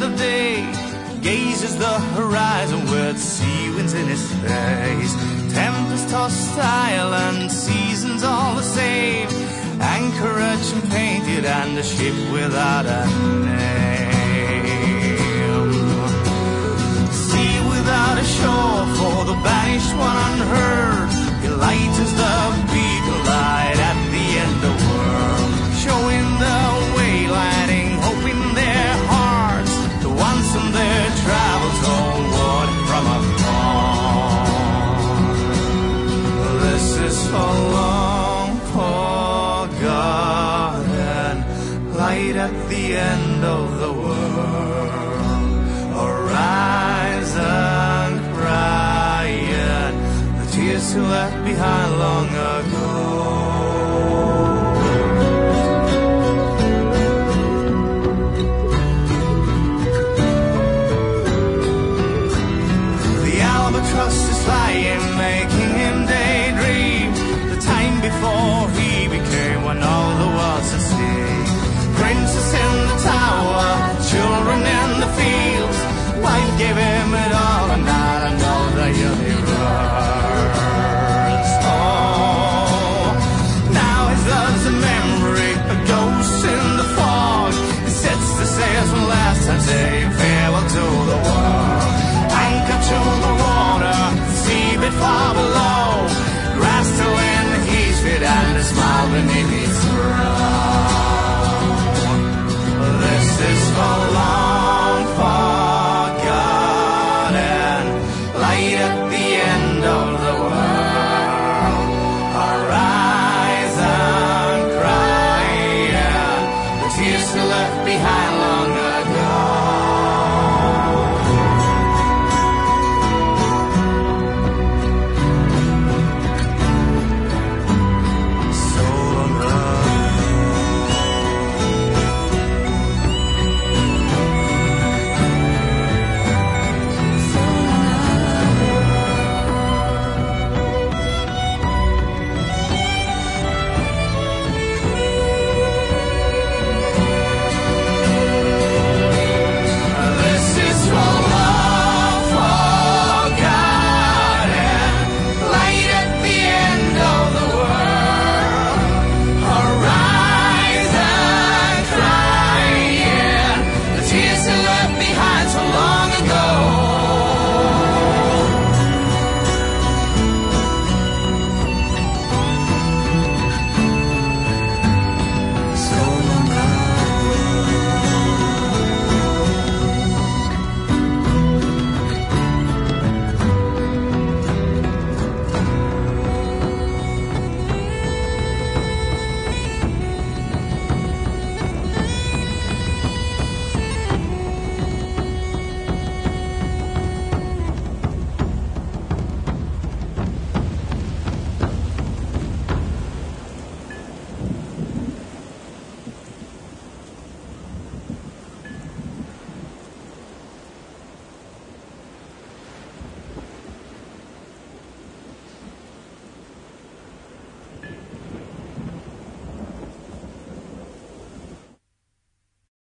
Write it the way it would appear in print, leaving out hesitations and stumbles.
of day, gazes the horizon with sea winds in his face. Tempest tossed island, seasons all the same, anchorage painted and a ship without a name. Sea without a shore for the banished one unheard, he lightens the beacon light at the end of the world, showing the way, lighting hope in their hearts, the ones in their travels homeward from afar. This is for long forgotten, light at the end of the world, horizon crying, the tears you left behind long ago. The albatross is flying, making